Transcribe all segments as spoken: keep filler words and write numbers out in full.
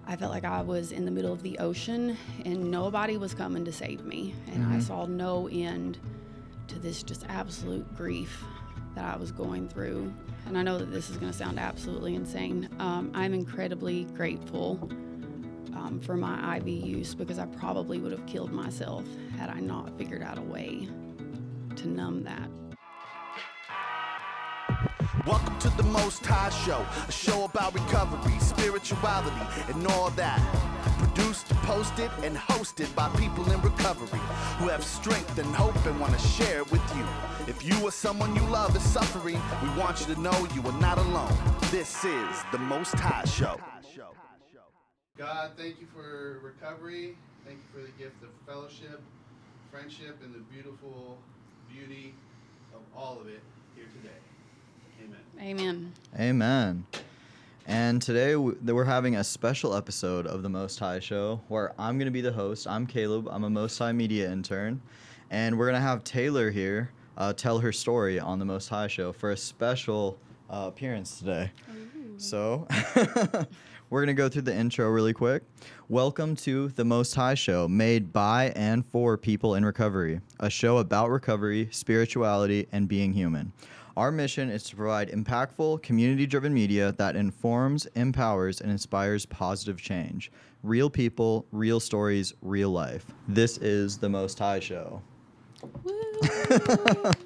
I felt like I was in the middle of the ocean and nobody was coming to save me. And Mm-hmm. I saw no end to this just absolute grief that I was going through. And I know that this is going to sound absolutely insane. Um, I'm incredibly grateful um, for my I V use, because I probably would have killed myself had I not figured out a way to numb that. Welcome to the Most High Show, a show about recovery, spirituality, and all that. Produced, posted, and hosted by people in recovery who have strength and hope and want to share it with you. If you or someone you love is suffering, we want you to know you are not alone. This is the Most High Show. God, thank you for recovery. Thank you for the gift of fellowship, friendship, and the beautiful beauty of all of it here today. Amen. Amen. Amen. And today w- we're having a special episode of the Most High Show where I'm going to be the host. I'm Caleb. I'm a Most High media intern. And we're going to have Taylor here uh, tell her story on the Most High Show for a special uh, appearance today. Ooh. So we're going to go through the intro really quick. Welcome to the Most High Show, made by and for people in recovery, a show about recovery, spirituality, and being human. Our mission is to provide impactful, community-driven media that informs, empowers, and inspires positive change. Real people, real stories, real life. This is the Most High Show. Woo!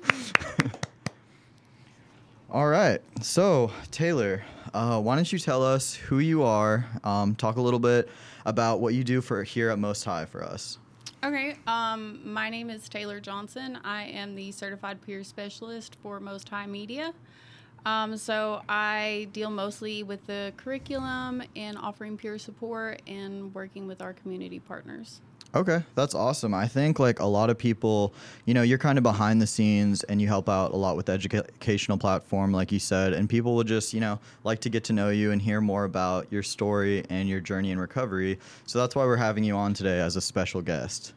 All right. So, Taylor, uh, why don't you tell us who you are, um, talk a little bit about what you do for here at Most High for us. Okay, um, my name is Taylor Johnson. I am the Certified Peer Specialist for Most High Media. Um, so I deal mostly with the curriculum and offering peer support and working with our community partners. Okay, that's awesome. I think like a lot of people, you know, you're kind of behind the scenes and you help out a lot with the educa- educational platform, like you said, and people will just, you know, like to get to know you and hear more about your story and your journey in recovery. So that's why we're having you on today as a special guest.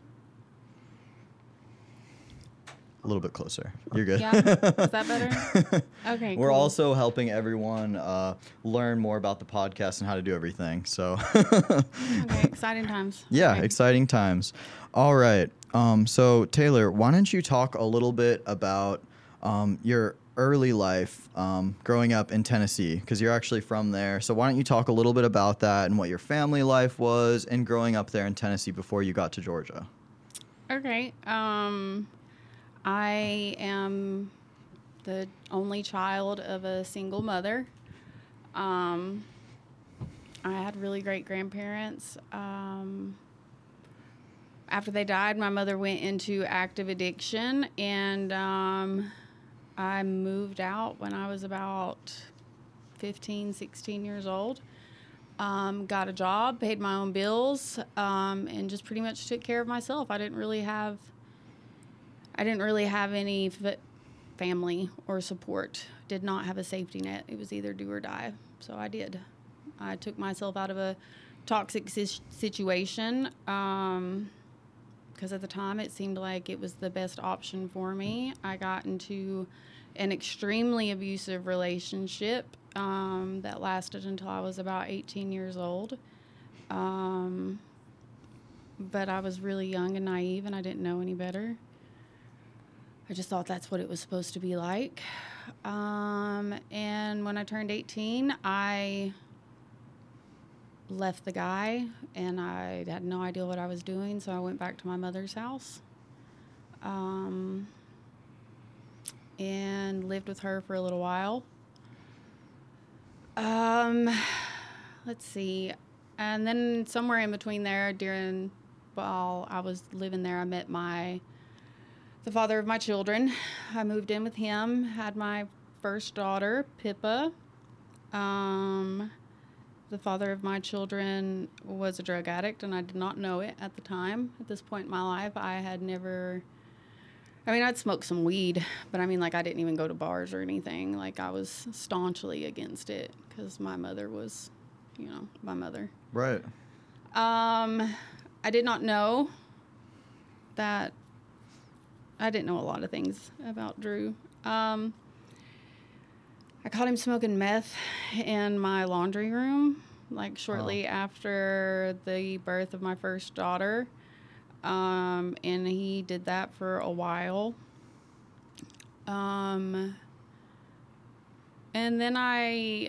A little bit closer. You're good. Yeah? Is that better? Okay, We're cool. also helping everyone uh, learn more about the podcast and how to do everything. So Okay, exciting times. yeah, Okay. exciting times. All right. Um, so Taylor, why don't you talk a little bit about um, your early life um, growing up in Tennessee, because you're actually from there. So why don't you talk a little bit about that and what your family life was and growing up there in Tennessee before you got to Georgia? Okay. Um, I am the only child of a single mother. Um, I had really great grandparents. Um, after they died, my mother went into active addiction, and um, I moved out when I was about fifteen, sixteen years old. Um, got a job, paid my own bills, um, and just pretty much took care of myself. I didn't really have I didn't really have any f- family or support. Did not have a safety net. It was either do or die. So I did. I took myself out of a toxic si- situation um, because at the time it seemed like it was the best option for me. I got into an extremely abusive relationship um, that lasted until I was about eighteen years old. Um, but I was really young and naive, and I didn't know any better. I just thought that's what it was supposed to be like. Um, and when I turned eighteen, I left the guy, and I had no idea what I was doing, so I went back to my mother's house um, and lived with her for a little while. Um, let's see. And then somewhere in between there, during, while I was living there, I met my the father of my children. I moved in with him, had my first daughter, Pippa. Um, the father of my children was a drug addict, and I did not know it at the time. At this point in my life, I had never, I mean, I'd smoked some weed, but I mean, like, I didn't even go to bars or anything. Like, I was staunchly against it because my mother was, you know, my mother. Right. Um, I did not know that I didn't know a lot of things about Drew. Um, I caught him smoking meth in my laundry room, like shortly after the birth of my first daughter. Um, and he did that for a while. Um, and then I,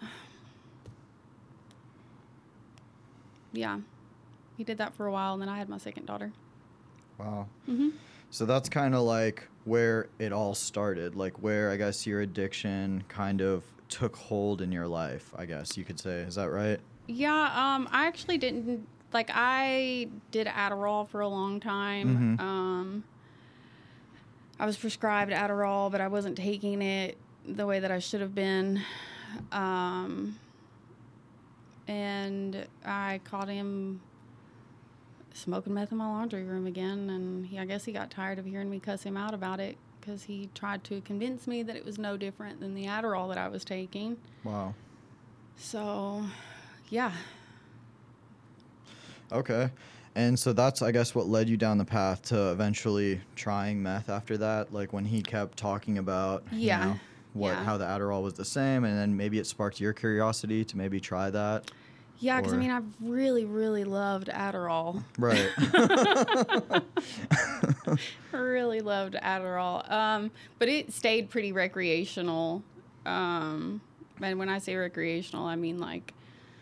yeah, he did that for a while, and then I had my second daughter. Wow. Mm-hmm. So that's kind of like where it all started, like where I guess your addiction kind of took hold in your life, I guess you could say. Is that right? Yeah, um, I actually didn't, like, I did Adderall for a long time. Mhm. Um, I was prescribed Adderall, but I wasn't taking it the way that I should have been. Um, and I caught him smoking meth in my laundry room again, and he, I guess he got tired of hearing me cuss him out about it, because he tried to convince me that it was no different than the Adderall that I was taking. Wow. So, yeah. Okay. And so that's, I guess, what led you down the path to eventually trying meth after that? Like when he kept talking about, Yeah. you know, what, Yeah. how the Adderall was the same, and then maybe it sparked your curiosity to maybe try that? Yeah, because I Or- mean, I've really, really loved Adderall. Right. I really loved Adderall. Um, but it stayed pretty recreational. Um, and when I say recreational, I mean like,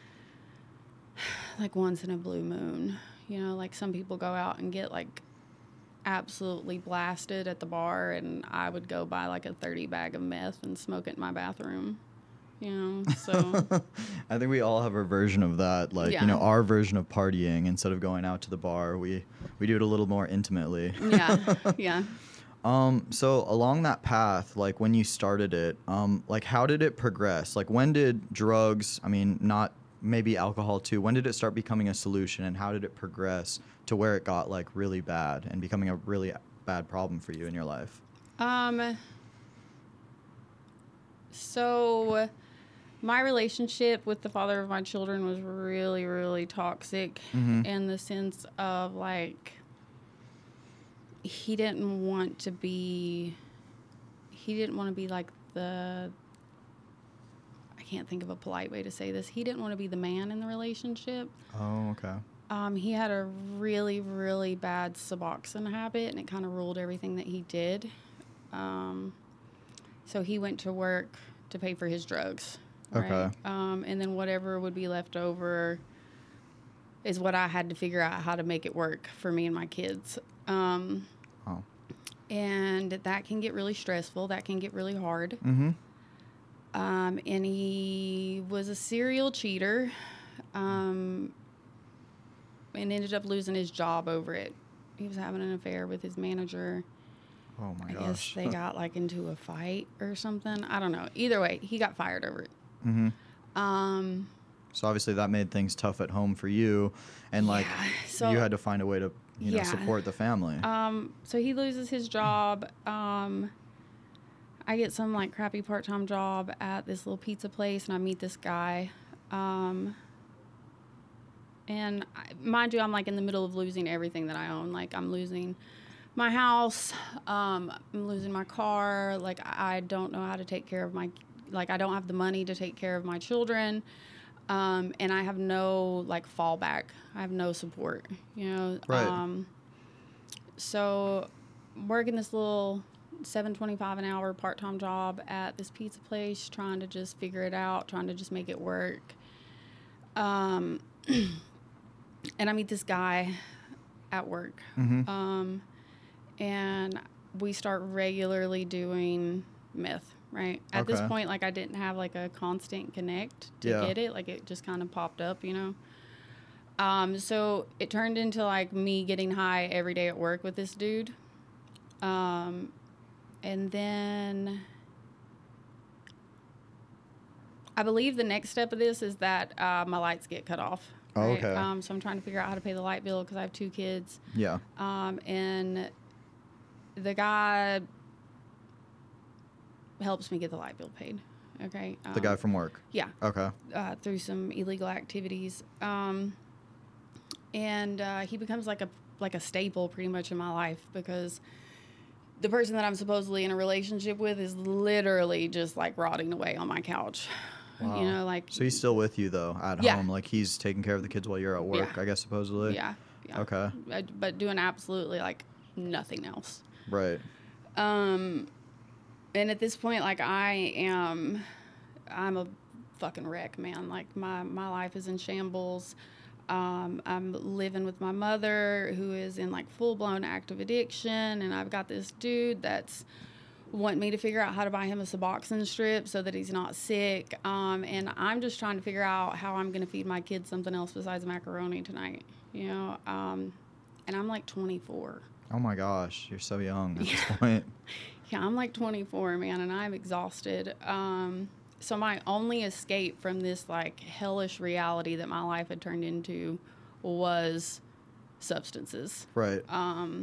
like once in a blue moon. You know, like some people go out and get like absolutely blasted at the bar, and I would go buy like a thirty bag of meth and smoke it in my bathroom. You know, so I think we all have our version of that. Like, Yeah. you know, our version of partying, instead of going out to the bar, we, we do it a little more intimately. yeah, yeah. Um, so along that path, like when you started it, um, like how did it progress? Like when did drugs, I mean, not maybe alcohol too, when did it start becoming a solution, and how did it progress to where it got like really bad and becoming a really bad problem for you in your life? Um, so my relationship with the father of my children was really, really toxic Mhm. in the sense of like, he didn't want to be, he didn't want to be like the, I can't think of a polite way to say this. He didn't want to be the man in the relationship. Oh, okay. Um, he had a really, really bad Suboxone habit, and it kind of ruled everything that he did. Um, so he went to work to pay for his drugs. Right? Okay. Um, and then whatever would be left over is what I had to figure out how to make it work for me and my kids. Um, Oh. and that can get really stressful. That can get really hard. Mm-hmm. Um, and he was a serial cheater. Um, and ended up losing his job over it. He was having an affair with his manager. Oh my I gosh. guess they got like into a fight or something. I don't know. Either way, he got fired over it. Mm-hmm. Um, So obviously that made things tough at home for you, and like Yeah, so- you had to find a way to, you know, Yeah. support the family. um, so he loses his job. Um, I get some like crappy part-time job at this little pizza place, and I meet this guy. Um, and I, mind you, I'm like in the middle of losing everything that I own. Like I'm losing my house. Um, I'm losing my car. Like I I don't know how to take care of my, like I don't have the money to take care of my children. Um, and I have no like fallback. I have no support, you know? Right. Um, so working this little seven twenty-five an hour part-time job at this pizza place, trying to just figure it out, trying to just make it work. Um, and I meet this guy at work. Mm-hmm. Um, and we start regularly doing meth, right? At this Okay. point, like I didn't have like a constant connect to Yeah. get it. Like it just kind of popped up, you know? Um, so it turned into like me getting high every day at work with this dude. Um, and then I believe the next step of this is that uh, my lights get cut off. Oh, right? okay. Um, so I'm trying to figure out how to pay the light bill because I have two kids. Yeah. Um, and the guy helps me get the light bill paid. Okay. Um, The guy from work. yeah, Okay. uh, through some illegal activities. Um, and uh, he becomes like a like a staple pretty much in my life because the person that I'm supposedly in a relationship with is literally just like rotting away on my couch. Wow. You know, like So he's still with you though at Yeah. home, like he's taking care of the kids while you're at work, Yeah. I guess supposedly. yeah, yeah. Okay. Uh, But doing absolutely like nothing else. Right. Um, and at this point, like I am, I'm a fucking wreck, man. Like my my life is in shambles. Um, I'm living with my mother who is in like full blown active addiction, and I've got this dude that's wanting me to figure out how to buy him a Suboxone strip so that he's not sick. Um, and I'm just trying to figure out how I'm going to feed my kids something else besides macaroni tonight, you know? Um, and I'm like twenty-four. Oh my gosh, you're so young at this point. Yeah, I'm like twenty-four, man, and I'm exhausted. Um, so my only escape from this like hellish reality that my life had turned into was substances. Right. Um,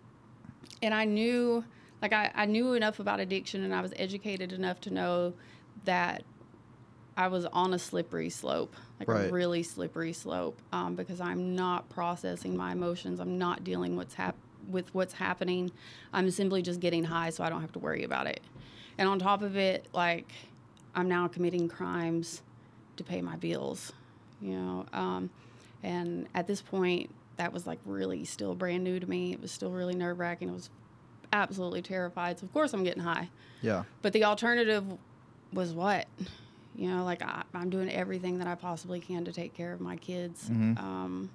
and I knew, like, I, I knew enough about addiction, and I was educated enough to know that I was on a slippery slope, like Right. a really slippery slope, um, because I'm not processing my emotions. I'm not dealing what's hap- with what's happening. I'm simply just getting high so I don't have to worry about it. And on top of it, like, I'm now committing crimes to pay my bills, you know. Um, and at this point, that was like really still brand new to me. It was still really nerve wracking. I was absolutely terrified. So of course I'm getting high. Yeah. But the alternative was what? You know, like I, I'm doing everything that I possibly can to take care of my kids. Mhm. Um,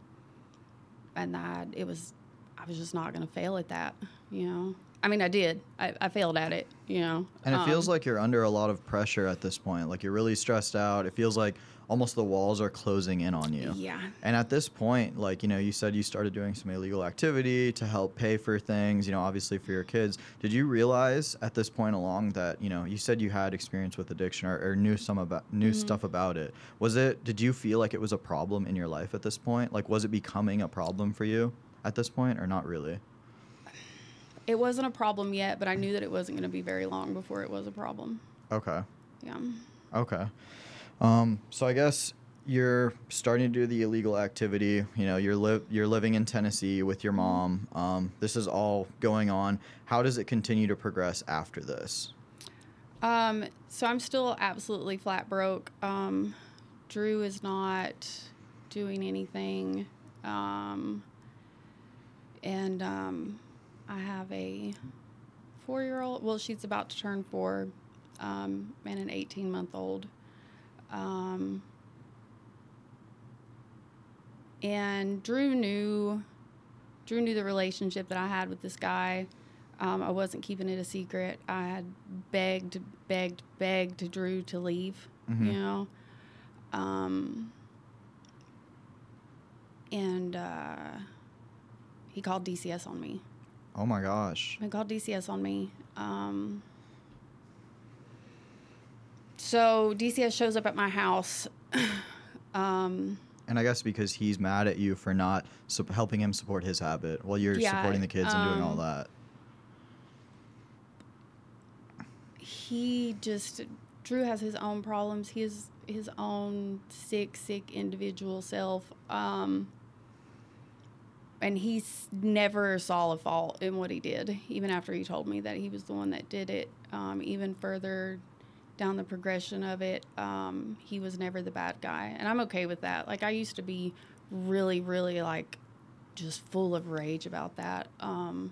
and that it was, I was just not going to fail at that, you know. I mean, I did. I, I failed at it, you know. And it feels Um, like you're under a lot of pressure at this point. Like you're really stressed out. It feels like almost the walls are closing in on you. Yeah. And at this point, like, you know, you said you started doing some illegal activity to help pay for things, you know, obviously for your kids. Did you realize at this point along that, you know, you said you had experience with addiction or, or knew some about knew Mm-hmm. stuff about it. Was it, did you feel like it was a problem in your life at this point? Like, was it becoming a problem for you at this point or not really? It wasn't a problem yet, but I knew that it wasn't going to be very long before it was a problem. Okay. Yeah. Okay. Um, so I guess you're starting to do the illegal activity. You know, you're li- you're living in Tennessee with your mom. Um, this is all going on. How does it continue to progress after this? Um, so I'm still absolutely flat broke. Um, Drew is not doing anything. Um, and um, I have a four-year-old. Well, she's about to turn four, um, and an eighteen-month-old. Um, and Drew knew, Drew knew the relationship that I had with this guy. Um, I wasn't keeping it a secret. I had begged, begged, begged Drew to leave, Mhm. you know. Um, and uh, he called D C S on me. Oh my gosh. He called D C S on me. Um, so D C S shows up at my house. um, And I guess because he's mad at you for not sup- helping him support his habit while you're Yeah, supporting the kids and doing all um, that. he just Drew has his own problems. He has his own sick, sick individual self. Um, and he s- never saw a fault in what he did, even after he told me that he was the one that did it. Um, even further down the progression of it, um, he was never the bad guy. And I'm okay with that. Like, I used to be really, really, like, just full of rage about that. Um,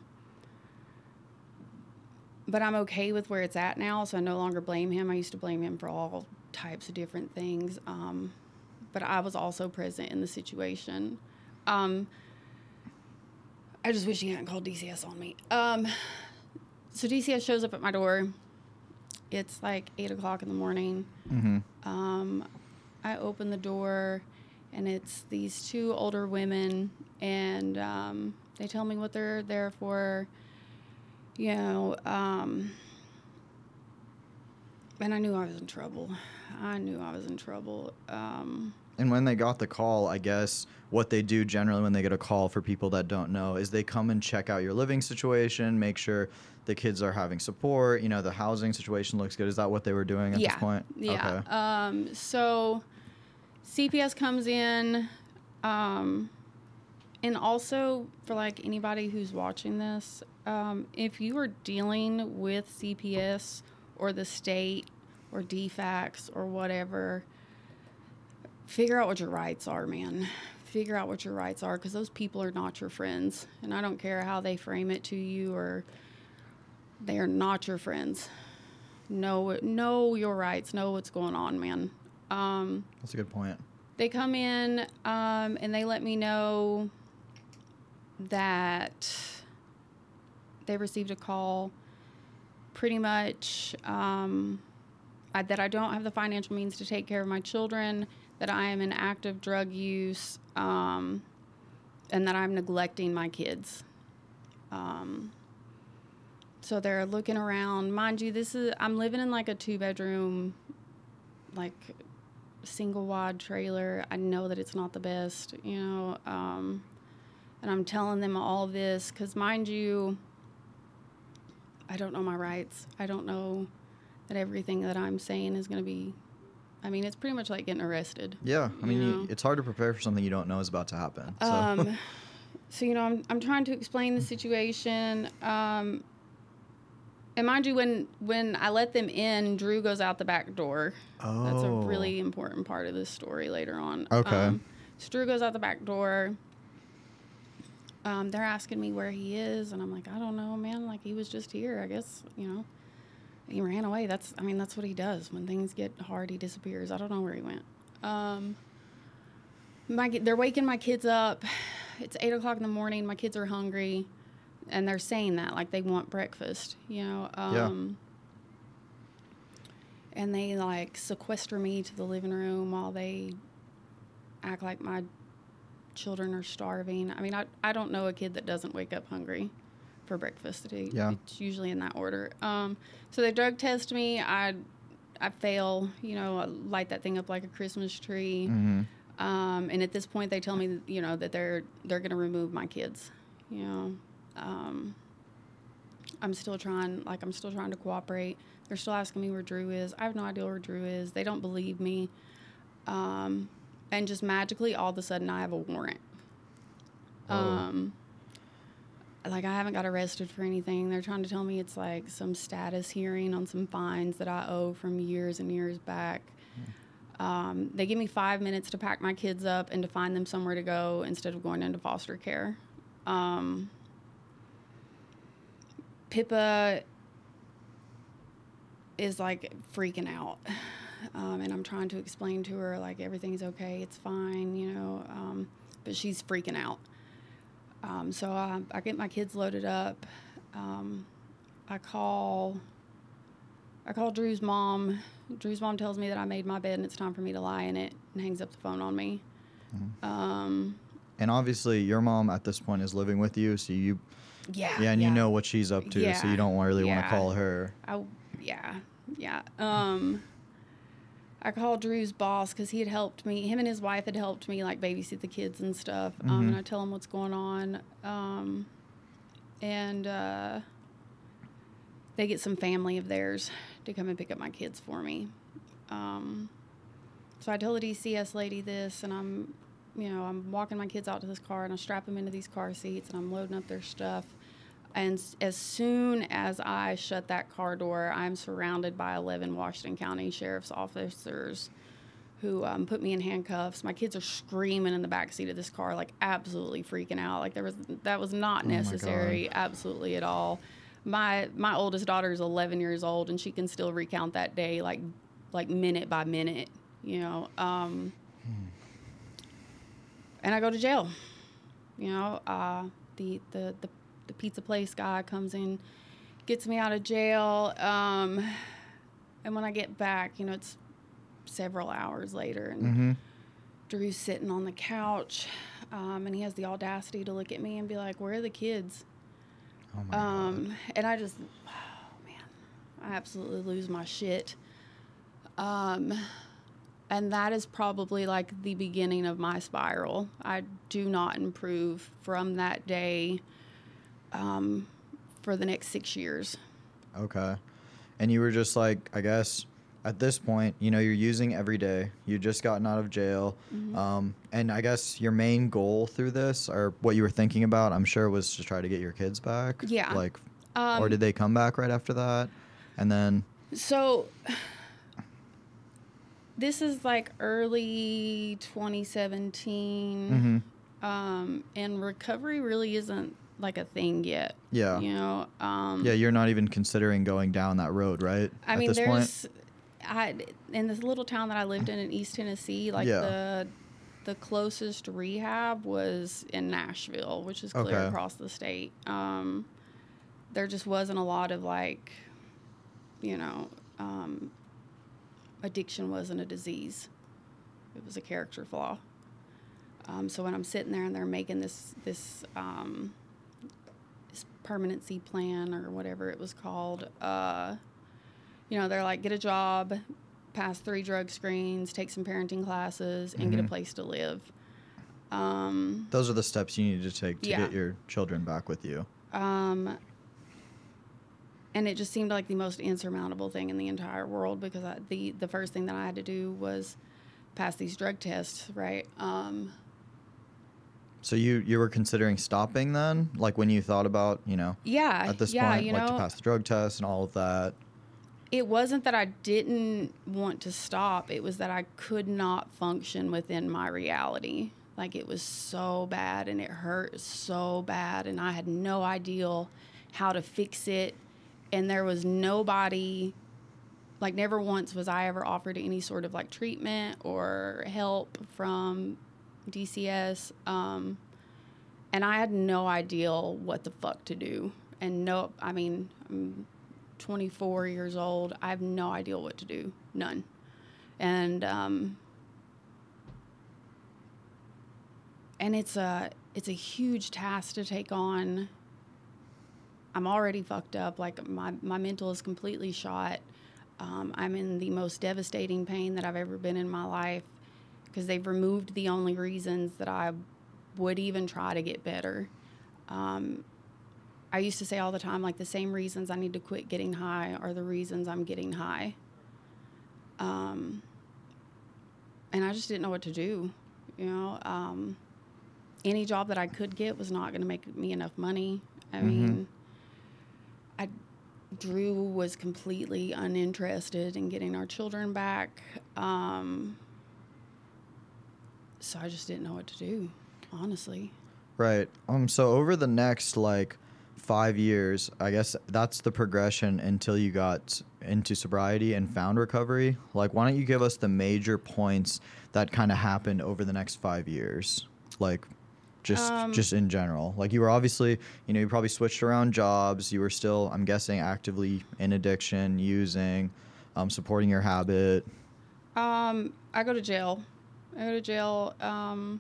but I'm okay with where it's at now, so I no longer blame him. I used to blame him for all types of different things. Um, but I was also present in the situation. Um, I just wish he hadn't called D C S on me. Um, so D C S shows up at my door. It's like eight o'clock in the morning. Mm-hmm. Um, I open the door, and it's these two older women, and um, they tell me what they're there for. You know, um, and I knew I was in trouble. I knew I was in trouble. Um, And when they got the call, I guess what they do generally when they get a call, for people that don't know, is they come and check out your living situation, make sure the kids are having support, you know, the housing situation looks good. Is that what they were doing at yeah, this point? Yeah. Okay. Um, so C P S comes in, um, and also for like anybody who's watching this, um, if you are dealing with C P S or the state or D FACS or whatever, figure out what your rights are, man. Figure out what your rights are, because those people are not your friends. And I don't care how they frame it to you, or they are not your friends. Know, know your rights. Know what's going on, man. Um, That's a good point. They come in um, and they let me know that they received a call pretty much um, I, that I don't have the financial means to take care of my children, that I am in active drug use, um, and that I'm neglecting my kids. Um, so they're looking around. Mind you, this is I'm living in like a two-bedroom, like single wide trailer. I know that it's not the best, you know, um, and I'm telling them all of this because, mind you, I don't know my rights. I don't know that everything that I'm saying is going to be, I mean, it's pretty much like getting arrested. Yeah, I mean, you you know? it's hard to prepare for something you don't know is about to happen. So. Um, so, you know, I'm, I'm trying to explain the situation. Um, and mind you, when, when I let them in, Drew goes out the back door. Oh. That's a really important part of this story later on. Okay. Um, so Drew goes out the back door. Um, they're asking me where he is, and I'm like, I don't know, man. Like, he was just here, I guess, you know. He ran away. That's, I mean, that's what he does. When things get hard, he disappears. I don't know where he went. Um, my, they're waking my kids up. It's eight o'clock in the morning. My kids are hungry, and they're saying that, like, they want breakfast, you know. Um, yeah. And they, like, sequester me to the living room while they act like my children are starving. I mean, I, I don't know a kid that doesn't wake up hungry for breakfast. It, Yeah. It's usually in that order. Um, so they drug test me. I I fail, you know, I light that thing up like a Christmas tree. Mm-hmm. Um, and at this point, they tell me, that, you know, that they're they're going to remove my kids. You know, um, I'm still trying, like, I'm still trying to cooperate. They're still asking me where Drew is. I have no idea where Drew is. They don't believe me. Um, and just magically, all of a sudden, I have a warrant. Oh. Um, like, I haven't got arrested for anything. They're trying to tell me it's like some status hearing on some fines that I owe from years and years back. Um, they give me five minutes to pack my kids up and to find them somewhere to go instead of going into foster care. Um, Pippa is, like, freaking out. Um, and I'm trying to explain to her, like, everything's okay, it's fine, you know. Um, but she's freaking out. Um, so I, I get my kids loaded up. Um, I call, I call Drew's mom. Drew's mom tells me that I made my bed and it's time for me to lie in it, and hangs up the phone on me. Mm-hmm. Um, And obviously, your mom at this point is living with you, so you, yeah, yeah, and you know what she's up to, Yeah. so you don't really want to Yeah. call her. I, yeah, yeah. Um, I called Drew's boss because he had helped me. Him and his wife had helped me, like, babysit the kids and stuff. Um, Mhm. and I tell him what's going on. Um, and uh, they get some family of theirs to come and pick up my kids for me. Um, so I tell the D C S lady this, and I'm, you know, I'm walking my kids out to this car, and I strap them into these car seats, and I'm loading up their stuff. And as soon as I shut that car door, I'm surrounded by eleven Washington County Sheriff's officers who um, put me in handcuffs. My kids are screaming in the backseat of this car, like, absolutely freaking out. Like, there was that was not Oh my necessary, God. absolutely at all. My my oldest daughter is eleven years old, and she can still recount that day, like like minute by minute, you know. Um, and I go to jail. You know, uh, the the the the pizza place guy comes in, gets me out of jail, um, and when I get back, you know, it's several hours later, and Mm-hmm. Drew's sitting on the couch, um, and he has the audacity to look at me and be like, "Where are the kids?" Oh my Um, God. and I just, oh man, I absolutely lose my shit. Um, and that is probably like the beginning of my spiral. I do not improve from that day um, for the next six years. Okay. And you were just like, I guess, at this point, you know, you're using every day. You just gotten out of jail. Mhm. Um, and I guess your main goal through this, or what you were thinking about, I'm sure, was to try to get your kids back. Yeah. Like, Um, or did they come back right after that? And then, So This is like early twenty seventeen. Mm-hmm. Um, and recovery really isn't like a thing yet. Yeah. You know, um, Yeah, you're not even considering going down that road, right? I At mean, this point? there's, I, in this little town that I lived in in East Tennessee, like Yeah. the, the closest rehab was in Nashville, which is clear Okay. across the state. Um, there just wasn't a lot of like, you know, um, addiction wasn't a disease. It was a character flaw. Um, so when I'm sitting there and they're making this this um, this permanency plan or whatever it was called, uh, you know, they're like, get a job, pass three drug screens, take some parenting classes, and get a Mhm. place to live. Um, Those are the steps you need to take to Yeah. get your children back with you. um, and it just seemed like the most insurmountable thing in the entire world because I, the the first thing that I had to do was pass these drug tests, right? Um, So you you were considering stopping then? Like when you thought about, you know, yeah, at this yeah, point, you like know, to pass the drug test and all of that. it wasn't that I didn't want to stop. It was that I could not function within my reality. Like it was so bad and it hurt so bad and I had no idea how to fix it. And there was nobody, like never once was I ever offered any sort of like treatment or help from D C S. Um, and I had no idea what the fuck to do. And no, I mean, I'm twenty-four years old. I have no idea what to do. None. And, um, and it's a, it's a huge task to take on. I'm already fucked up. Like my, my mental is completely shot. Um, I'm in the most devastating pain that I've ever been in my life because they've removed the only reasons that I would even try to get better. Um, I used to say all the time, like the same reasons I need to quit getting high are the reasons I'm getting high. Um, and I just didn't know what to do. You know, um, any job that I could get was not going to make me enough money. I Mhm. mean, I, Drew was completely uninterested in getting our children back. Um, so I just didn't know what to do, honestly. Right. Um. So over the next like five years, I guess that's the progression until you got into sobriety and found recovery. Like, why don't you give us the major points that kind of happened over the next five years? Like, just Um, just in general. Like, you were obviously, you know, you probably switched around jobs. You were still, I'm guessing, actively in addiction, using, um, supporting your habit. Um, I go to jail. I go to jail um,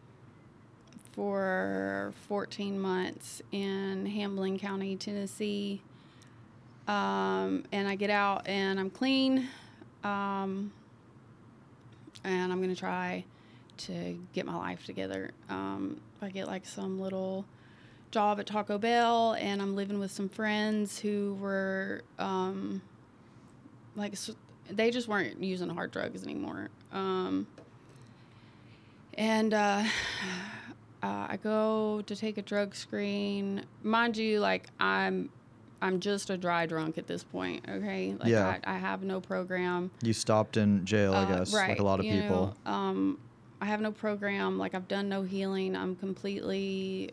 for fourteen months in Hamlin County, Tennessee. Um, and I get out and I'm clean. Um, and I'm going to try to get my life together. Um, I get like some little job at Taco Bell and I'm living with some friends who were um, like, s- they just weren't using hard drugs anymore. Um, and uh, uh, I go to take a drug screen. Mind you, like I'm, I'm just a dry drunk at this point. Okay, like Yeah. I, I have no program. You stopped in jail, I Uh, guess, right, like a lot of you people. know, um, I have no program. Like I've done no healing. I'm completely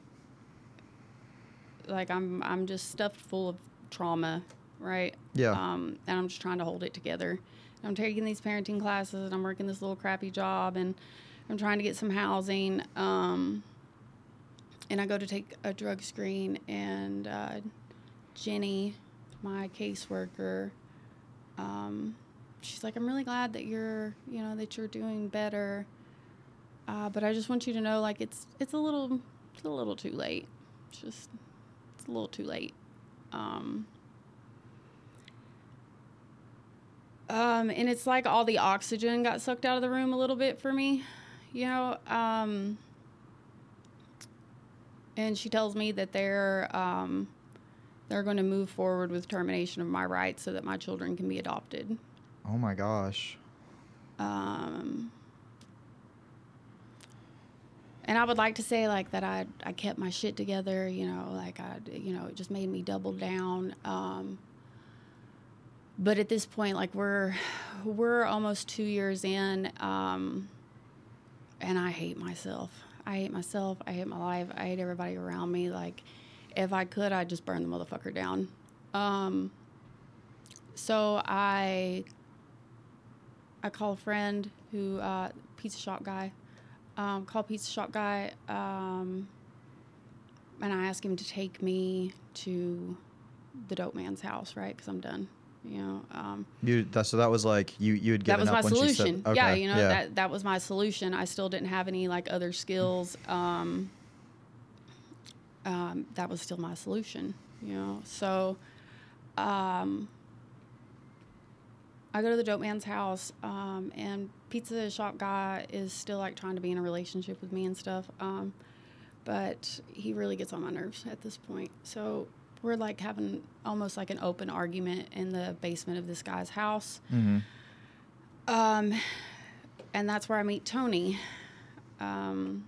like I'm I'm just stuffed full of trauma, right? Yeah. Um, and I'm just trying to hold it together. I'm taking these parenting classes and I'm working this little crappy job and I'm trying to get some housing. Um, and I go to take a drug screen and uh, Jenny, my caseworker, um, she's like, I'm really glad that you're, you know, that you're doing better. Uh, but I just want you to know, like, it's it's a little it's a little too late. It's just it's a little too late. Um, um, and it's like all the oxygen got sucked out of the room a little bit for me, you know. Um, and she tells me that they're um, they're going to move forward with termination of my rights so that my children can be adopted. Oh my gosh. Um, and I would like to say like that I I kept my shit together, you know, like I, you know, it just made me double down. Um, but at this point, like we're we're almost two years in, um, and I hate myself. I hate myself. I hate my life. I hate everybody around me. Like, if I could, I'd just burn the motherfucker down. Um, so I I call a friend who uh, pizza shop guy. Um, call pizza shop guy, um, and I ask him to take me to the dope man's house, right? Because I'm done. You know, um, You that so that was like you you had that given was up my when she solution. said, okay, Yeah, you know, yeah. that that was my solution. I still didn't have any like other skills. Um, um, that was still my solution. You know, so um, I go to the dope man's house, um, and pizza shop guy is still like trying to be in a relationship with me and stuff. Um, but he really gets on my nerves at this point. So we're like having almost like an open argument in the basement of this guy's house. Mm-hmm. Um, and that's where I meet Tony. Um,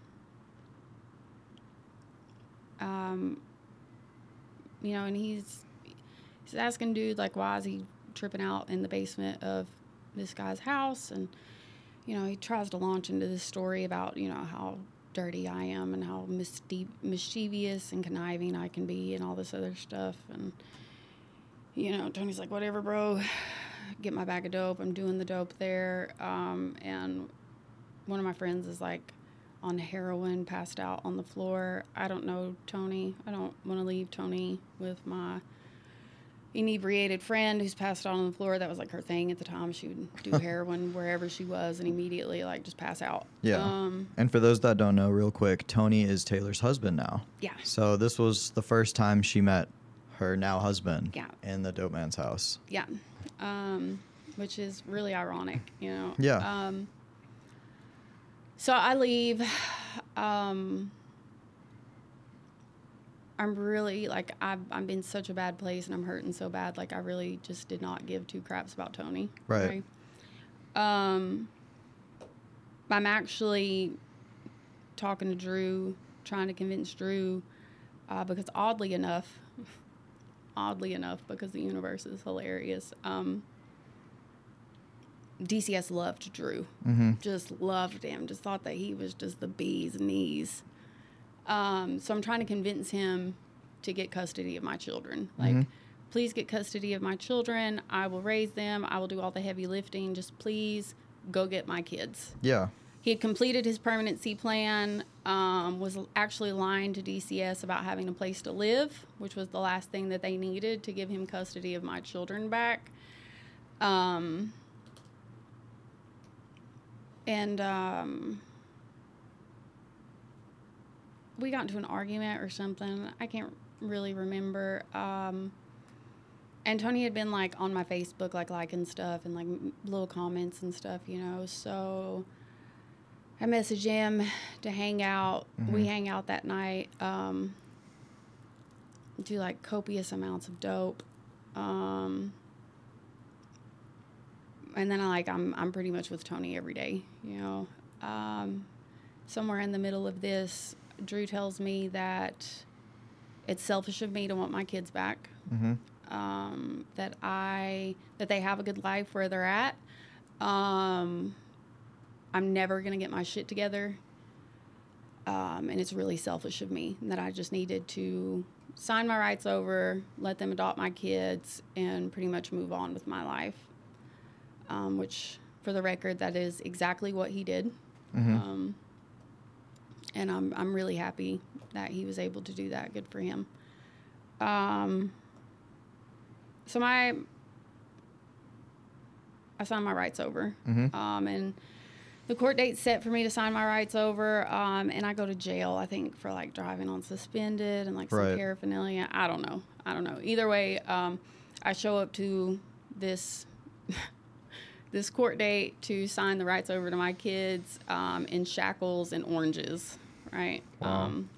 um, you know, and he's he's asking dude like, why is he tripping out in the basement of this guy's house? And you know, he tries to launch into this story about, you know, how dirty I am and how mischief- mischievous and conniving I can be and all this other stuff. And, you know, Tony's like, whatever, bro, get my bag of dope. I'm doing the dope there. Um, and one of my friends is like on heroin, passed out on the floor. I don't know Tony. I don't want to leave Tony with my inebriated friend who's passed out on the floor. That was like her thing at the time. She would do heroin wherever she was and immediately like just pass out. Yeah. Um, And for those that don't know, real quick, Tony is Taylor's husband now. yeah. So this was the first time she met her now husband Yeah. in the dope man's house. Yeah. Um, which is really ironic, you know. Yeah. Um, so I leave. Um, I'm really, like, I've, I'm in such a bad place and I'm hurting so bad. Like, I really just did not give two craps about Tony. Right. Right? Um, I'm actually talking to Drew, trying to convince Drew, uh, because oddly enough, oddly enough, because the universe is hilarious, um, D C S loved Drew. Mm-hmm. Just loved him. Just thought that he was just the bee's knees. Um, so I'm trying to convince him to get custody of my children. Like, Mhm. please get custody of my children. I will raise them. I will do all the heavy lifting. Just please go get my kids. Yeah. He had completed his permanency plan, um, was actually lying to D C S about having a place to live, which was the last thing that they needed to give him custody of my children back. Um, and um, we got into an argument or something. I can't really remember. Um, and Tony had been, like, on my Facebook, like, liking stuff and, like, m- little comments and stuff, you know, so I messaged him to hang out. Mhm. We hang out that night, um, do like copious amounts of dope, um, and then I like I'm I'm pretty much with Tony every day, you know. Um, somewhere in the middle of this, Drew tells me that it's selfish of me to want my kids back. Mm-hmm. Um, that I that they have a good life where they're at. Um, I'm never going to get my shit together. Um, and it's really selfish of me that I just needed to sign my rights over, let them adopt my kids, and pretty much move on with my life. Um, which, for the record, that is exactly what he did. Mm-hmm. Um, and I'm I'm really happy that he was able to do that. Good for him. Um, so my I signed my rights over. Mm-hmm. Um, and the court date's set for me to sign my rights over, um, and I go to jail, I think, for, like, driving on suspended and, like, some Right. paraphernalia. I don't know. I don't know. Either way, um, I show up to this this court date to sign the rights over to my kids, um, in shackles and oranges, right? Wow. Um,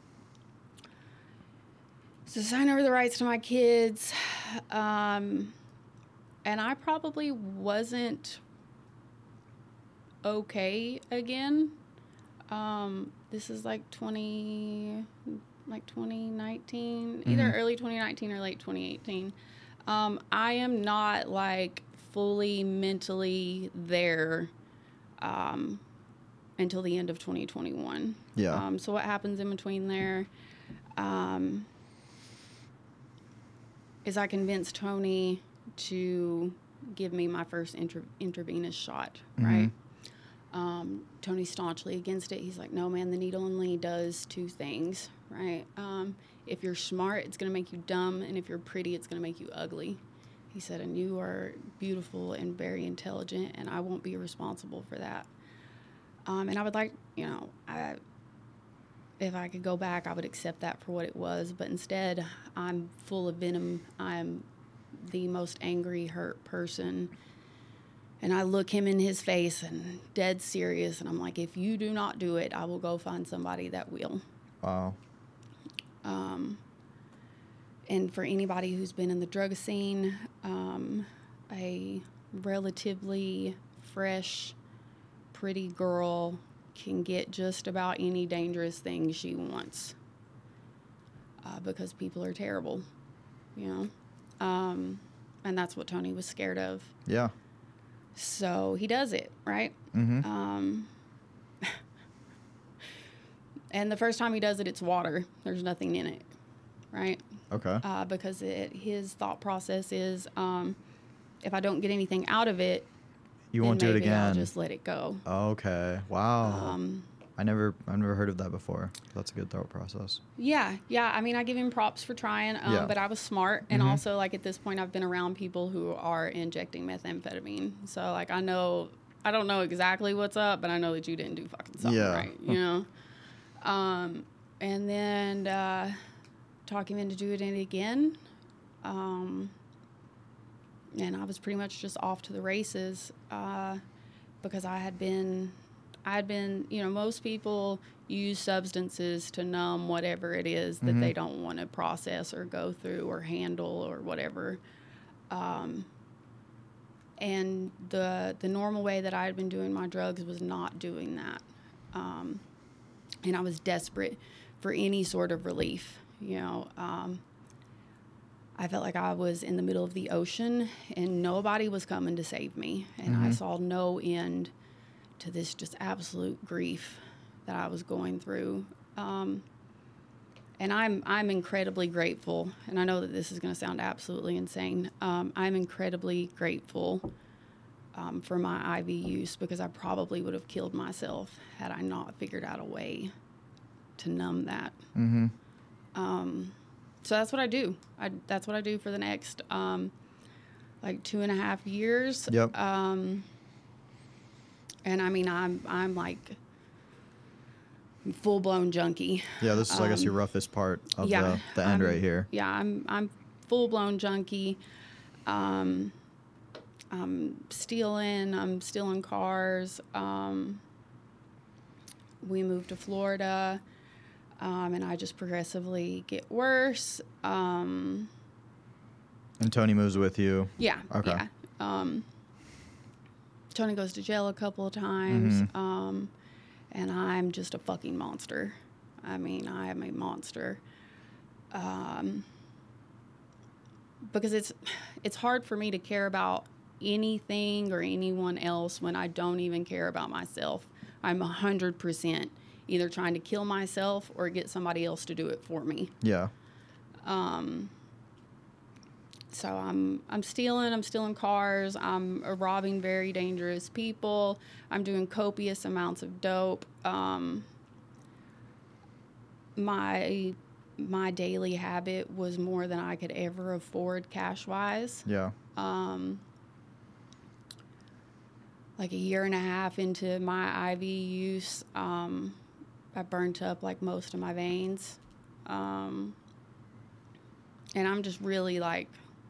so sign over the rights to my kids, um, and I probably wasn't okay again. Um, this is like twenty, like twenty nineteen, either Mhm. early twenty nineteen or late twenty eighteen. Um, I am not like fully mentally there um, until the end of twenty twenty-one. Yeah. Um, so what happens in between there um, is I convinced Tony to give me my first intra- intravenous shot, Mhm. right? Um, Tony's staunchly against it. He's like, no, man, the needle only does two things, right? Um, if you're smart, it's going to make you dumb. And if you're pretty, it's going to make you ugly. He said, and you are beautiful and very intelligent, and I won't be responsible for that. Um, and I would like, you know, I, if I could go back, I would accept that for what it was. But instead, I'm full of venom. I'm the most angry, hurt person. And I look him in his face and dead serious. And I'm like, if you do not do it, I will go find somebody that will. Wow. Um, and for anybody who's been in the drug scene, um, a relatively fresh, pretty girl can get just about any dangerous thing she wants uh, because people are terrible, you know? Um, and that's what Tony was scared of. Yeah. So he does it, right? Mm-hmm. Um, and the first time he does it, it's water. There's nothing in it, right? Okay. Uh, because it, his thought process is, um, if I don't get anything out of it, You then won't do it maybe I'll again. just let it go. Okay. Wow. Um, I never, I've never heard of that before. That's a good thought process. yeah, yeah. I mean, I give him props for trying, um, Yeah. but I was smart. And Mhm. also, like, at this point, I've been around people who are injecting methamphetamine. So, like, I know, I don't know exactly what's up, but I know that you didn't do fucking something Yeah. right, you know? Um, and then uh, talk him into doing it again. Um, and I was pretty much just off to the races uh, because I had been, I had been, you know, most people use substances to numb whatever it is that Mhm. they don't want to process or go through or handle or whatever. Um, and the the normal way that I had been doing my drugs was not doing that. Um, and I was desperate for any sort of relief, you know. Um, I felt like I was in the middle of the ocean and nobody was coming to save me. And I Mhm. saw no end to this just absolute grief that I was going through. Um, and I'm I'm incredibly grateful, and I know that this is going to sound absolutely insane. Um, I'm incredibly grateful um, for my I V use because I probably would have killed myself had I not figured out a way to numb that. Mm-hmm. Um, so that's what I do. I, that's what I do for the next um, like two and a half years. Yep. Um, and I mean, I'm I'm like full blown junkie. Yeah, this is, I guess, your Um, roughest part of yeah, the, the end I'm- right here. Yeah, I'm I'm full blown junkie. Um, I'm stealing. I'm stealing cars. Um, we moved to Florida, um, and I just progressively get worse. Um, And Tony moves with you. yeah. Okay. Yeah. Um, Tony goes to jail a couple of times, Mhm. um, and I'm just a fucking monster. I mean, I am a monster. Um, because it's it's hard for me to care about anything or anyone else when I don't even care about myself. I'm one hundred percent either trying to kill myself or get somebody else to do it for me. Yeah. Um, so I'm I'm stealing, I'm stealing cars, I'm uh, robbing very dangerous people, I'm doing copious amounts of dope. Um, my my daily habit was more than I could ever afford cash wise. Yeah. Um, like a year and a half into my I V use, um, I burnt up like most of my veins. Um, and I'm just really like,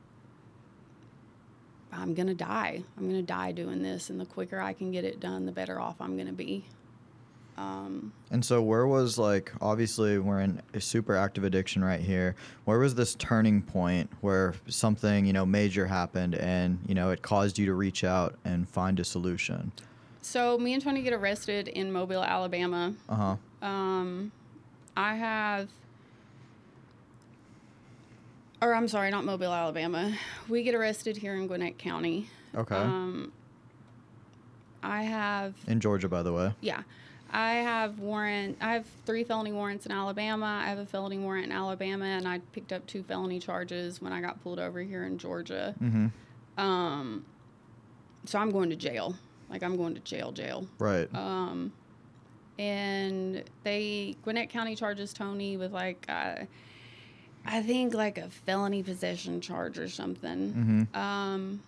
I'm going to die. I'm going to die doing this. And the quicker I can get it done, the better off I'm going to be. Um, And so where was, like, obviously we're in a super active addiction right here. Where was this turning point where something, you know, major happened and, you know, it caused you to reach out and find a solution? so me and Tony get arrested in Mobile, Alabama. Uh-huh. Um, I have or I'm sorry, not Mobile, Alabama. We get arrested here in Gwinnett County. Okay. Um, I have, In Georgia, by the way. yeah, I have warrant. I have three felony warrants in Alabama. I have a felony warrant in Alabama, and I picked up two felony charges when I got pulled over here in Georgia. Mm-hmm. Um, so I'm going to jail. Like, I'm going to jail, jail. Right. Um, and they, Gwinnett County charges Tony with, like, uh, I think, like, a felony possession charge or something. Mm-hmm. Um,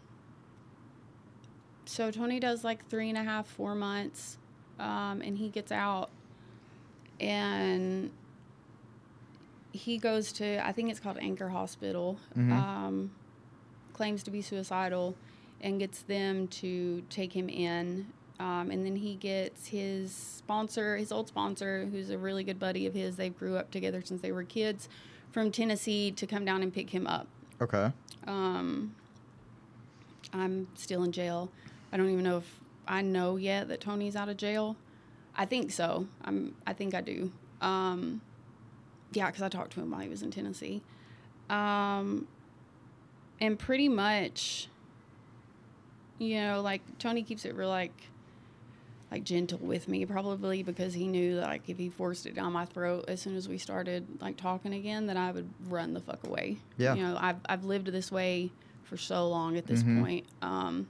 so Tony does, like, three and a half, four months, um, and he gets out. And he goes to, I think it's called Anchor Hospital, Mhm. um, claims to be suicidal, and gets them to take him in. Um, and then he gets his sponsor, his old sponsor, who's a really good buddy of his. They grew up together since they were kids, from Tennessee to come down and pick him up. Okay. Um, I'm still in jail. I don't even know if I know yet that Tony's out of jail. I think so. I'm. I think I do. Um, yeah, because I talked to him while he was in Tennessee. Um, and pretty much, you know, like, Tony keeps it real, like, like gentle with me, probably because he knew that, like, if he forced it down my throat as soon as we started, like, talking again, that I would run the fuck away. Yeah. You know, I've I've lived this way for so long at this Mhm. point. Um,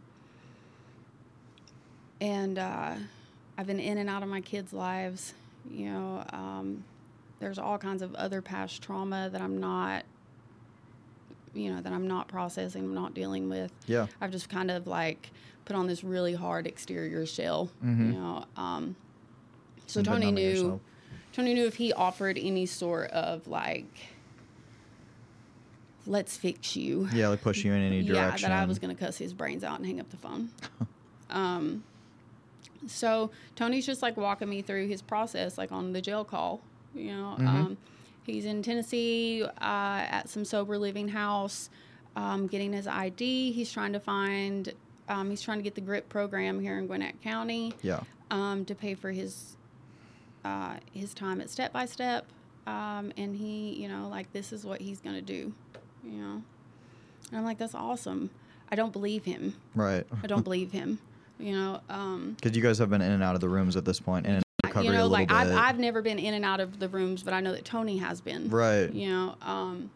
and uh, I've been in and out of my kids' lives. You know, um, there's all kinds of other past trauma that I'm not, you know, that I'm not processing, I'm not dealing with. Yeah. I've just kind of, like, put on this really hard exterior shell, Mhm. you know. Um, so And been Tony numbing knew, yourself. Tony knew if he offered any sort of, like, let's fix you. Yeah, like push you in any Yeah, direction. that I was going to cuss his brains out and hang up the phone. um, so Tony's just, like, walking me through his process, like, on the jail call, you know. Mhm. Um, he's in Tennessee uh, at some sober living house, um, getting his I D. He's trying to find, um, he's trying to get the GRIP program here in Gwinnett County Yeah. um, to pay for his uh, his time at Step by Step. Um, and he, you know, like, this is what he's going to do, you know. And I'm like, that's awesome. I don't believe him. Right. I don't believe him, you know. Um, Because you guys have been in and out of the rooms at this point, and in recovery you a know, little like, bit. I've, I've never been in and out of the rooms, but I know that Tony has been. Right. You know, um,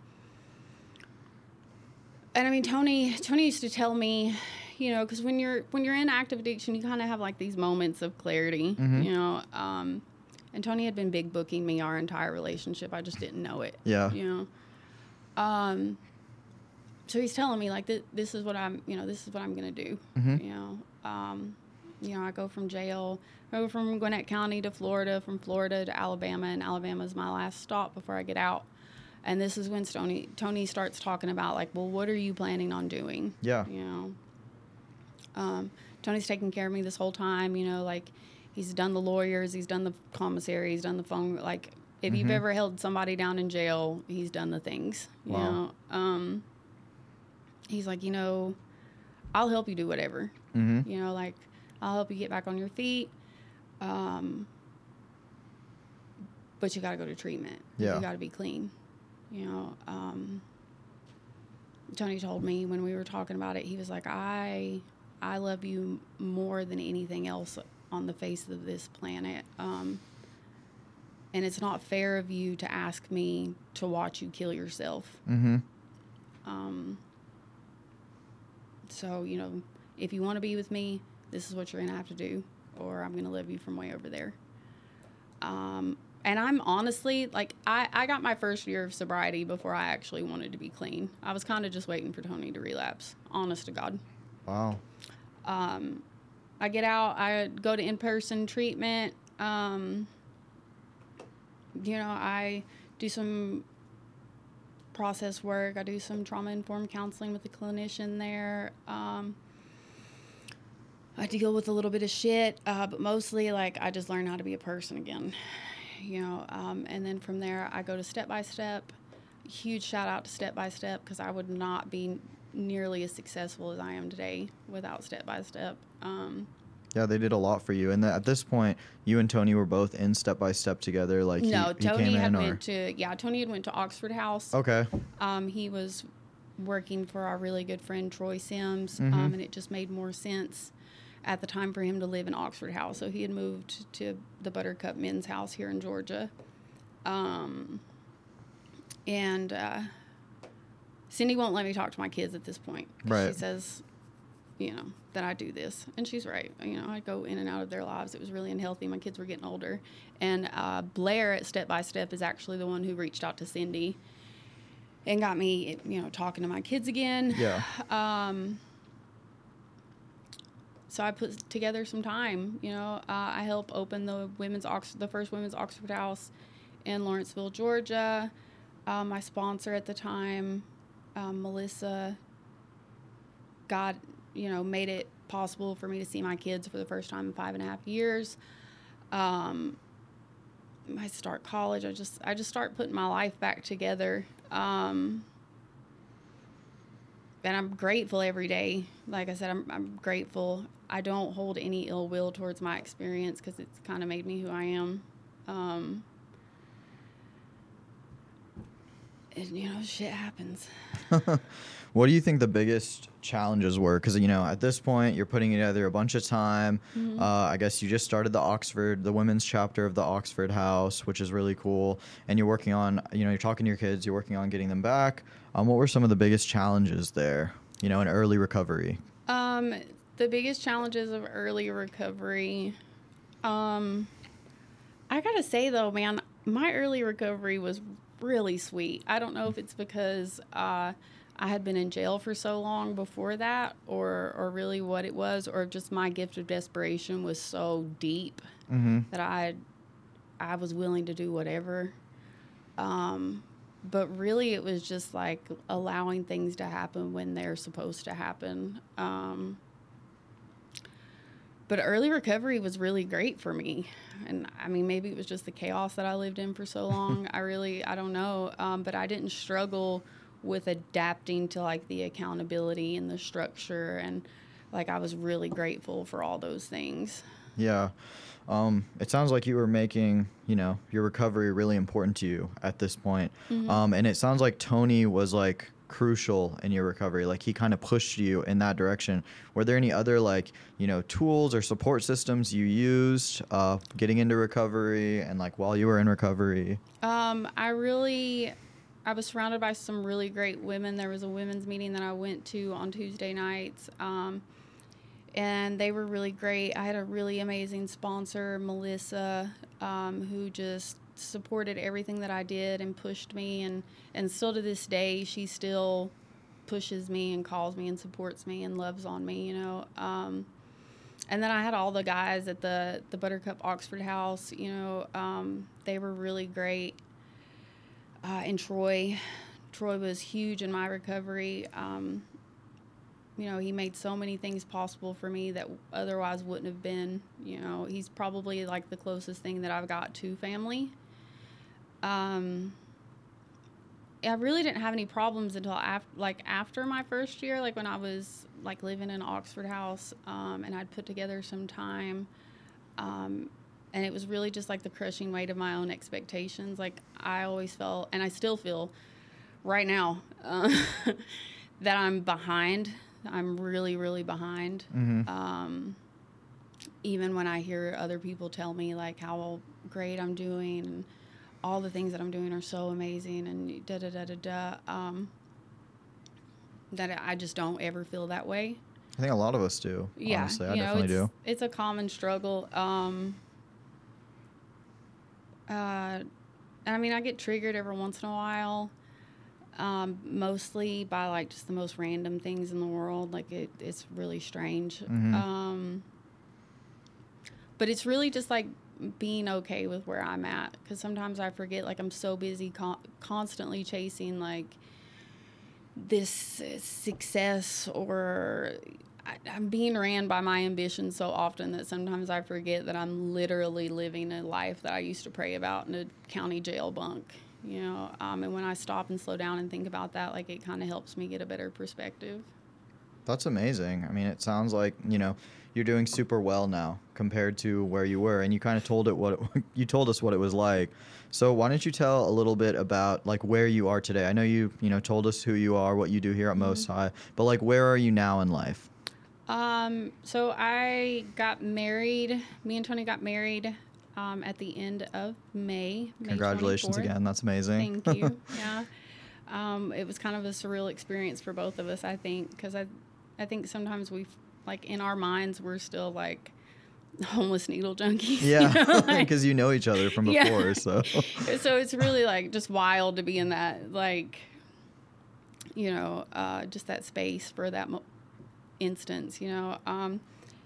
and I mean, Tony, Tony used to tell me, you know, because when you're, when you're in active addiction, you kind of have, like, these moments of clarity, Mhm. you know. Um, and Tony had been big booking me our entire relationship. I just didn't know it. Yeah. You know. Um, so he's telling me, like, th- this is what I'm, you know, this is what I'm going to do. Mhm. You know, um, you know, I go from jail, I go from Gwinnett County to Florida, from Florida to Alabama, and Alabama's my last stop before I get out. And this is when Tony, Tony starts talking about, like, well, what are you planning on doing? Yeah. You know, um, Tony's taking care of me this whole time, you know, like, he's done the lawyers, he's done the commissary, he's done the phone, like, if you've Mhm. ever held somebody down in jail, he's done the things, you Wow. know. Um, he's like, you know, I'll help you do whatever. Mm-hmm. You know, like, I'll help you get back on your feet. Um, but you got to go to treatment. Yeah. You got to be clean. You know, um, Tony told me when we were talking about it, he was like, I, I love you more than anything else on the face of this planet. Um, and it's not fair of you to ask me to watch you kill yourself. Mm-hmm. Um, so, you know, if you want to be with me, this is what you're going to have to do, or I'm going to love you from way over there. Um, and I'm honestly, like, I, I got my first year of sobriety before I actually wanted to be clean. I was kind of just waiting for Tony to relapse, honest to God. Wow. Um, I get out, I go to in-person treatment. Um, you know, I do some process work. I do some trauma-informed counseling with the clinician there. Um, I deal with a little bit of shit, uh, but mostly, like, I just learn how to be a person again, you know. Um, and then from there, I go to Step by Step. Huge shout out to Step by Step, because I would not be nearly as successful as I am today without Step by Step. Um, Yeah, they did a lot for you. And th- at this point, you and Tony were both in Step by Step together. Like no, he, he Tony came had in, or went to yeah, Tony had went to Oxford House. okay, Um, he was working for our really good friend Troy Sims, Mhm. um, and it just made more sense at the time for him to live in Oxford House. So he had moved to the Buttercup Men's House here in Georgia. Um, and uh, Cindy won't let me talk to my kids at this point. 'Cause Right. She says, you know, that I do this. And she's right. You know, I go in and out of their lives. It was really unhealthy. My kids were getting older. And uh, Blair at Step by Step is actually the one who reached out to Cindy and got me, you know, talking to my kids again. yeah, Um, so I put together some time. You know, uh, I helped open the women's Ox- the first women's Oxford House in Lawrenceville, Georgia. Uh, my sponsor at the time, um, Melissa, got you know made it possible for me to see my kids for the first time in five and a half years. Um, I start college. I just I just start putting my life back together. Um, and I'm grateful every day. Like I said, I'm, I'm grateful. I don't hold any ill will towards my experience because it's kind of made me who I am. Um, and, you know, shit happens. What do you think the biggest challenges were? Because, you know, at this point, you're putting together a bunch of time. Mhm. Uh, I guess you just started the Oxford, the women's chapter of the Oxford House, which is really cool. And you're working on, you know, you're talking to your kids, you're working on getting them back. Um, what were some of the biggest challenges there, you know, in early recovery? Um, the biggest challenges of early recovery, um, I gotta say though, man, my early recovery was really sweet. I don't know if it's because uh, I had been in jail for so long before that, or or really what it was, or just my gift of desperation was so deep Mm-hmm. that I I was willing to do whatever. Um, but really, it was just like allowing things to happen when they're supposed to happen. Um, but early recovery was really great for me. And I mean, maybe it was just the chaos that I lived in for so long. I really, I don't know. Um, but I didn't struggle with adapting to like the accountability and the structure. And like, I was really grateful for all those things. Yeah. Um, it sounds like you were making, you know, your recovery really important to you at this point. Mhm. Um, and it sounds like Tony was like crucial in your recovery. Like he kind of pushed you in that direction. Were there any other like, you know, tools or support systems you used uh, getting into recovery and like while you were in recovery? Um, I really, I was surrounded by some really great women. There was a women's meeting that I went to on Tuesday nights. Um, and they were really great. I had a really amazing sponsor, Melissa, um, who just supported everything that I did and pushed me. And, and still to this day, she still pushes me and calls me and supports me and loves on me, you know. Um, and then I had all the guys at the, the Buttercup Oxford House, you know. Um, they were really great. Uh, and Troy, Troy was huge in my recovery. Um, You know, he made so many things possible for me that otherwise wouldn't have been. You know, he's probably like the closest thing that I've got to family. Um, I really didn't have any problems until after, like after my first year, like when I was like living in Oxford House, um, and I'd put together some time, um, and it was really just like the crushing weight of my own expectations. Like I always felt, and I still feel, right now, uh, that I'm behind. I'm really, really behind. Mm-hmm. Um, even when I hear other people tell me like how great I'm doing and all the things that I'm doing are so amazing and da da da da da, um, that I just don't ever feel that way. I think a lot of us do. Yeah, Honestly, I you know, definitely it's, do. It's a common struggle. Um, uh, I mean, I get triggered every once in a while. Um, mostly by like just the most random things in the world. Like it, it's really strange. Mhm. Um, but it's really just like being okay with where I'm at. Cause sometimes I forget, like I'm so busy con- constantly chasing like this uh, success, or I, I'm being ran by my ambition so often that sometimes I forget that I'm literally living a life that I used to pray about in a county jail bunk. You know, um, and when I stop and slow down and think about that, like it kind of helps me get a better perspective. That's amazing. I mean, it sounds like, you know, you're doing super well now compared to where you were, and you kind of told it what it, you told us what it was like. So why don't you tell a little bit about like where you are today? I know you, you know, told us who you are, what you do here at Most High, but like where are you now in life? Um, so I got married. Me and Tony got married um, at the end of May. May Congratulations twenty-fourth. again. That's amazing. Thank you. Yeah. Um, it was kind of a surreal experience for both of us, I think, because I, I think sometimes we, like in our minds, we're still like homeless needle junkies. Yeah, you know? Like, because you know each other from Yeah. before. So so it's really like just wild to be in that, like, you know, uh, just that space for that mo- instance, you know. Um,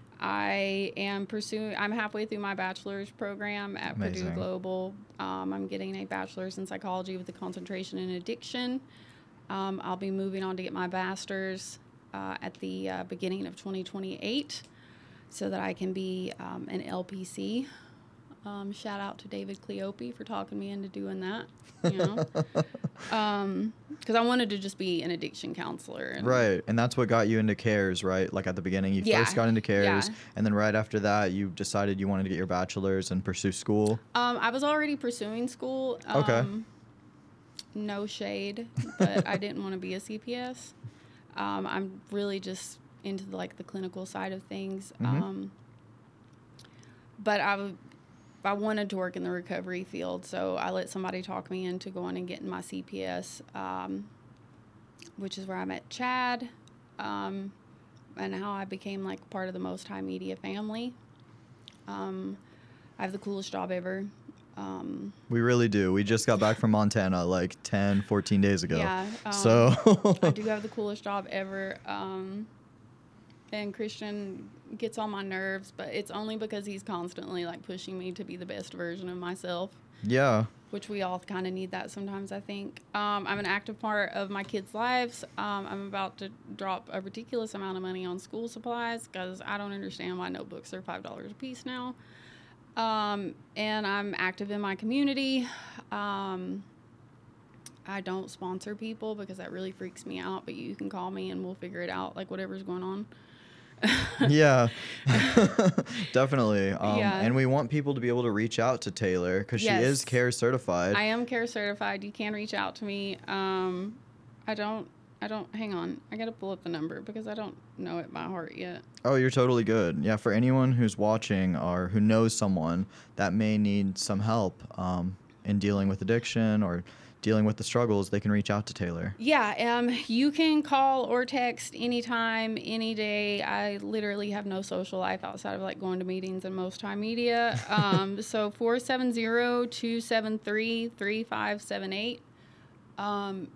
I am pursuing, I'm halfway through my bachelor's program at Amazing. Purdue Global. Um, I'm getting a bachelor's in psychology with a concentration in addiction. Um, I'll be moving on to get my master's uh, at the uh, beginning of twenty twenty-eight so that I can be um, an L P C. Um, shout out to David Cleope for talking me into doing that, you know, um, because I wanted to just be an addiction counselor. And right, and that's what got you into CARES, right? Like at the beginning, you Yeah. first got into CARES, Yeah. and then right after that, you decided you wanted to get your bachelor's and pursue school. Um, I was already pursuing school. Um, Okay. No shade, but I didn't want to be a C P S. Um, I'm really just into the, like the clinical side of things. Mhm. Um, but I, w- I wanted to work in the recovery field, so I let somebody talk me into going and getting my C P S, um, which is where I met Chad, um, and how I became like part of the Most High Media family. Um, I have the coolest job ever. Um, We really do. We just got back from Montana like ten, fourteen days ago. Yeah. Um, So I do have the coolest job ever. Um, and Christian gets on my nerves, but it's only because he's constantly like pushing me to be the best version of myself, yeah. which we all kind of need that sometimes, I think. Um, I'm an active part of my kids' lives. Um, I'm about to drop a ridiculous amount of money on school supplies because I don't understand why notebooks are five dollars a piece now. Um, and I'm active in my community. Um, I don't sponsor people because that really freaks me out, but you can call me and we'll figure it out, like whatever's going on. Yeah, definitely. Um, Yeah. And we want people to be able to reach out to Taylor because Yes. she is CARES certified. I am CARE certified. You can reach out to me. Um, I don't, I don't, hang on. I got to pull up the number because I don't know it by heart yet. Oh, you're totally good. Yeah, for anyone who's watching or who knows someone that may need some help um, in dealing with addiction or dealing with the struggles, they can reach out to Taylor. Yeah, um, you can call or text anytime, any day. I literally have no social life outside of like going to meetings and Most High Media. Um, so four seven zero, two seven three, three five seven eight. Um,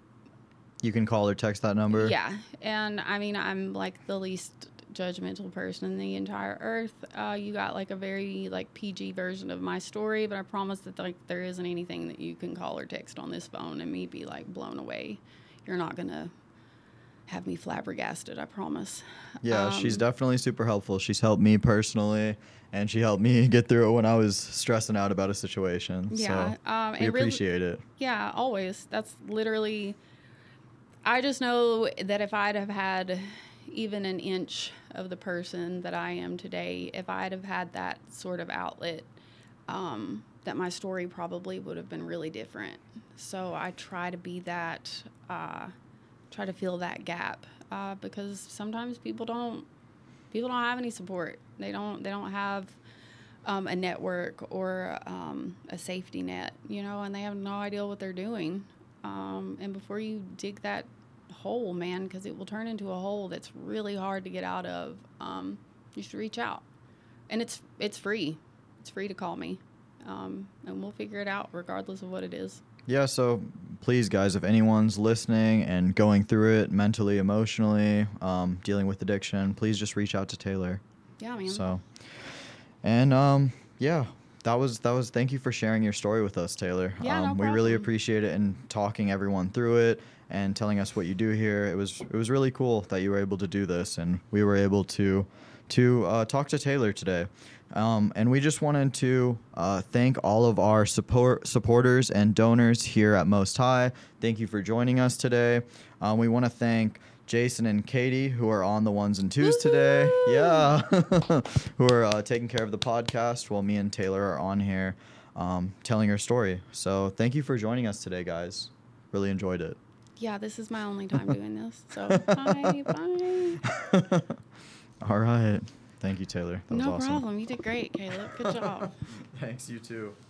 You can call or text that number. yeah, and I mean, I'm like the least judgmental person in the entire earth. Uh, you got like a very like P G version of my story, but I promise that like there isn't anything that you can call or text on this phone and me be like blown away. You're not gonna have me flabbergasted, I promise. Yeah, Um, she's definitely super helpful. She's helped me personally, and she helped me get through it when I was stressing out about a situation. Yeah, so um, we and really- appreciate it. Yeah, always. That's literally. I just know that if I'd have had even an inch of the person that I am today, if I'd have had that sort of outlet, um, that my story probably would have been really different. So I try to be that, uh, try to fill that gap, uh, because sometimes people don't, people don't have any support. They don't, they don't have um, a network or um, a safety net, you know, and they have no idea what they're doing. Um, and before you dig that hole, man, because it will turn into a hole that's really hard to get out of, um, you should reach out. And it's it's free. It's free to call me. Um, and we'll figure it out regardless of what it is. Yeah, so please, guys, if anyone's listening and going through it mentally, emotionally, um, dealing with addiction, please just reach out to Taylor. Yeah, man. So, and um, yeah, that was that was. Thank you for sharing your story with us, Taylor. Yeah, no um, we really problem. appreciate it and talking everyone through it and telling us what you do here. It was it was really cool that you were able to do this, and we were able to to uh, talk to Taylor today. Um, and we just wanted to uh, thank all of our support supporters and donors here at Most High. Thank you for joining us today. Um, we want to thank Jason and Katie, who are on the ones and twos today. Yeah. Who are uh, taking care of the podcast while me and Taylor are on here um, telling your story. So thank you for joining us today, guys. Really enjoyed it. Yeah, this is my only time doing this. So, bye, bye. All right. Thank you, Taylor. That was No awesome. problem. You did great, Caleb. Good job. Thanks, you too.